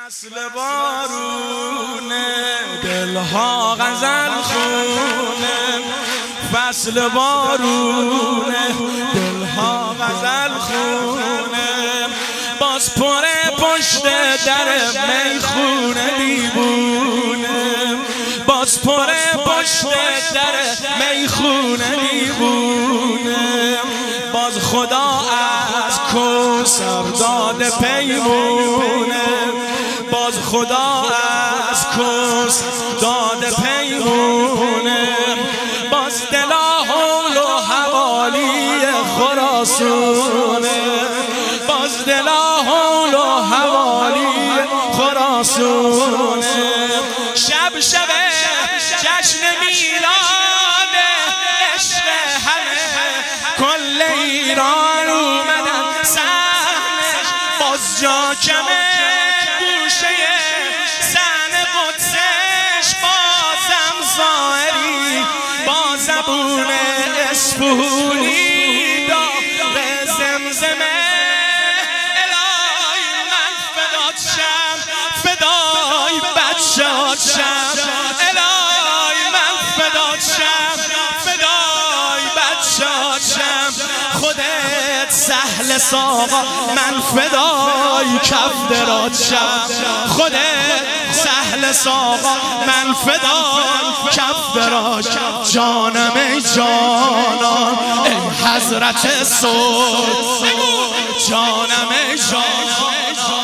فصل بارونه دلها غزل خونه، فصل بارونه دلها غزل خونه، باز پره پشت در میخونه دیوونه، باز پره پشت در میخونه دیوونه، باز خدا از کوثر داده پیمونه، باز خدا از کوثر داده پیمونه، باز دلا حول و حوالی خراسونه، باز دلا حول و حوالی خراسونه، شب شب جشن میلاد عشق همه کل ایران اومدن صحنه، باز جا کمه گوشه صحن قدسش، بازم ظاهری با زبون اسفونی داره زمزمه، الهی من فدات شم فدای بچه‌هات شم، الهی من فدات شم فدای بچه‌هات شم، خودت سهل ساقا من فدای کف درات شم، خودت سهل ساقا من فدای کف درات شم، جانم ای جانان ای حضرت صلح، جانم ای جانان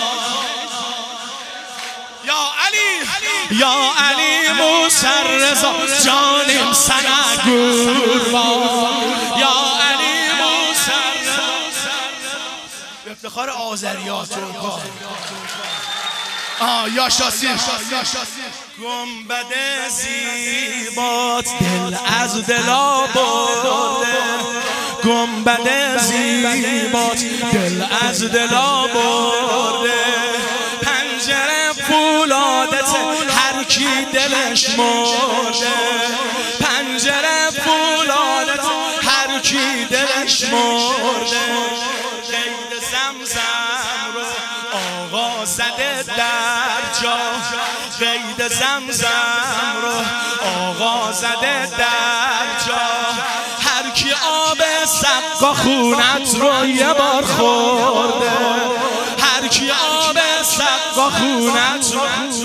یا علی موسی رضا جانم سنگور یا علی موسی به افتخار آذریاتون یا شاسی گنبد زیبات دل از دلا برده، گنبد زیبات دل از دلا برده، پنجره فولادت هر کی دلش مرده، پنجره فولادت هر کی دلش مرده، قید زمزم رو آقا زده در جا، قید زمزم رو آقا زده در جا، هر کی آب سقا خونت رو یه بار خورده، هر کی آب سقا خونت رو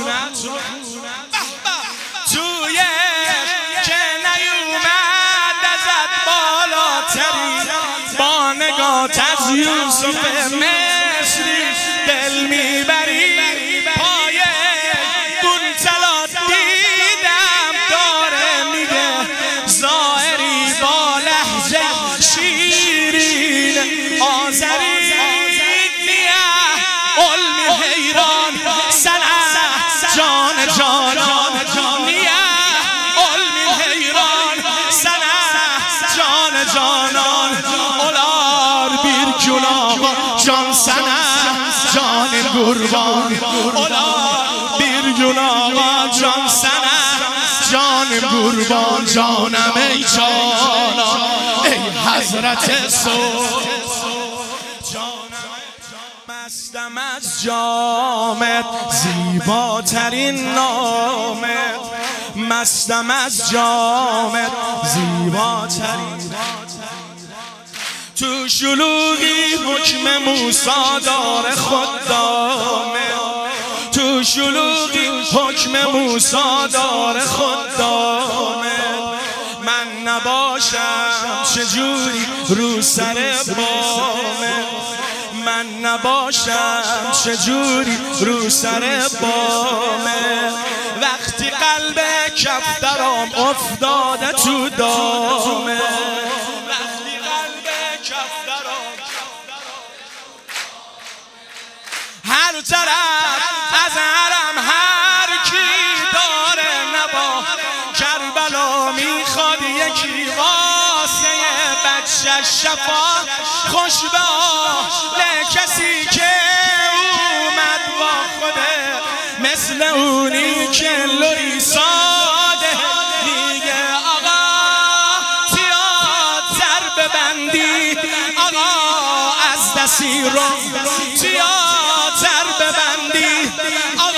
توی که نیومد ازت بالاتری، با نگات از یوسف مصری دل میبری، پای گلتلات دیدم داره میگه ظاهری با لهجه شیرین آذری، علمی حیران سنه جان جانان نیه، علمی حیران سنه جان جانان، اولار بیر گناه جان سنه جان قربان، اولار بیر گناه جان سنه جان قربان، جانم ای جانان ای حضرت صلح، مستم از جامت زیباترین نامت، مستم از جامت زیباترین، تو شلوغی حکم موسی داره خدامه، تو شلوغی حکم موسی داره خدامه، من نباشم چجوری رو سر بامه، من نباشم چجوری رو سر بامه، وقتی قلب کفترام افتاده تو دامه، وقتی قلب کفترام هر طرف از حرم هر کی داره نبا، کربلا میخواد یکی واسه بچه شفا، خوش به حال کسی که اومد با خوده، مثل اونی که لوری ساده میگه آقا تیاتر ببندی، آقا از دستی رو تیاتر ببندی، آقا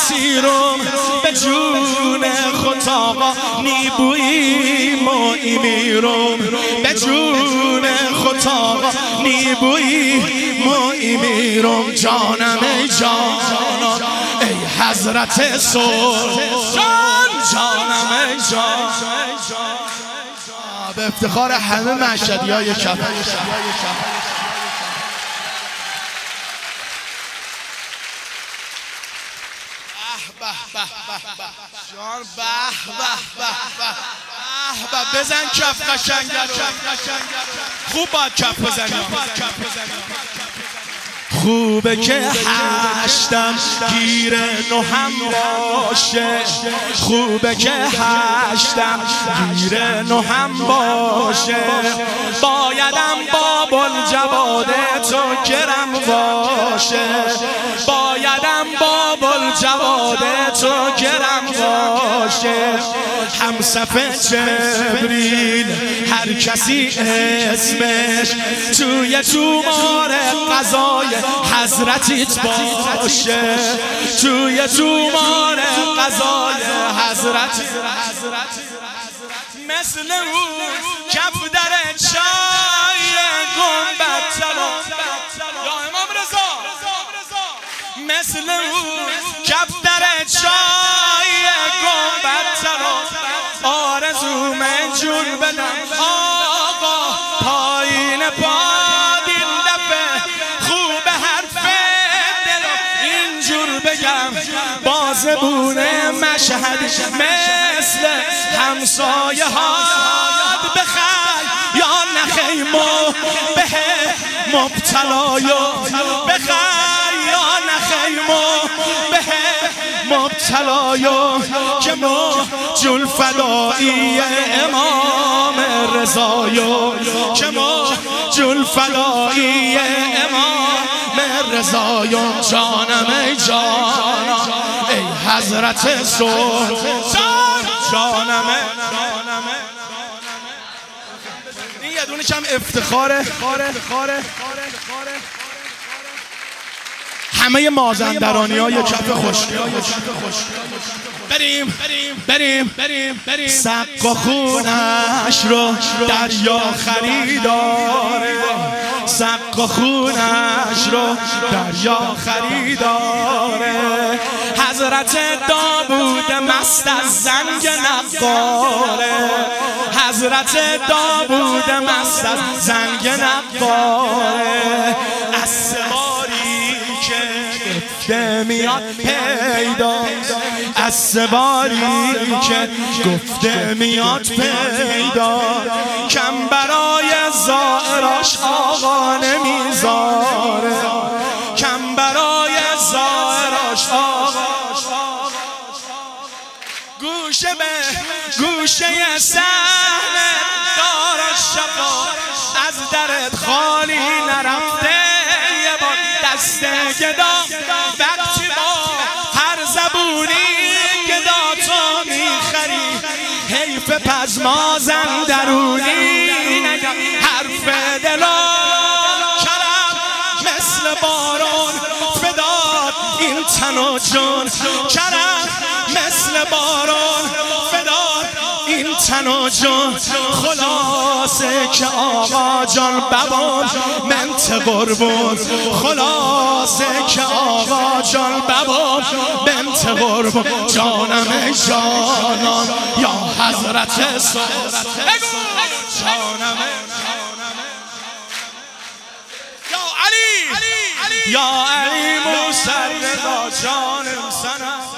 مسیرم به جون خود آقا نیبویی مایی میرم به جون خود آقا نیبویی مایی میرم جانم ای جانم ای حضرت سلطان جانم ای جان به افتخار همه مشهدی های کف جان به بزن کف قشنگه رو خوب باید کف بزنی خوبه که هشتم گیر نهم باشه خوبه که هشتم گیر نهم باشه بایدم باب الجواد تو گرم باشه بایدم باب الجواد تو گرم باشه همصف جبریل هر کسی اسمش توی تومار قضای حضرتیت باشه توی تومار قضای حضرت مثل اون کف در چای گنبد طلا یا امام رضا مثل اون کف در چای گنبد طلا آرزوم جون بدم آقا پایین پادین دفه خوب حرف دل اینجور بگم بازبون مشهد مثل همسایه هات بخیر یا نخیمو به مبتلایو بخیر یا نخیمو به مبتلایو که موجول فدایی امام رضایو که موجول فدایی امام رضایو جانم ای جانم ای حضرت سلطان جانم این یه دونه کم افتخاره همه مازندرانی های کف خشکی بریم سق و خونش رو دریا خریداره سق و خونش رو دریا خریداره حضرت داوود مست از زنگ نقاره حضرت داوود مست از زنگ نقاره از گفته میاد پیدا از سواری که گفته میاد پیدا کم برای زائراش آقا نمیذاره کم برای زائراش آقا گوشه به گوشه صحنه دار شفا از درت خالی نرفته دست گدا وقتی با هر زبونی گدا تو میخری حیف پز مازندرونی نگم حرف دلا کرم مثل بارون فداد این تن و جون کرم مثل بارون فداد این تن و جون خلاصه که آقا جان ببان منت قربون خلاصه که آقا جان ببان بنت قربون جانم ای جانم یا حضرت سلطان جانم یا علی موسی رضا جانم سنم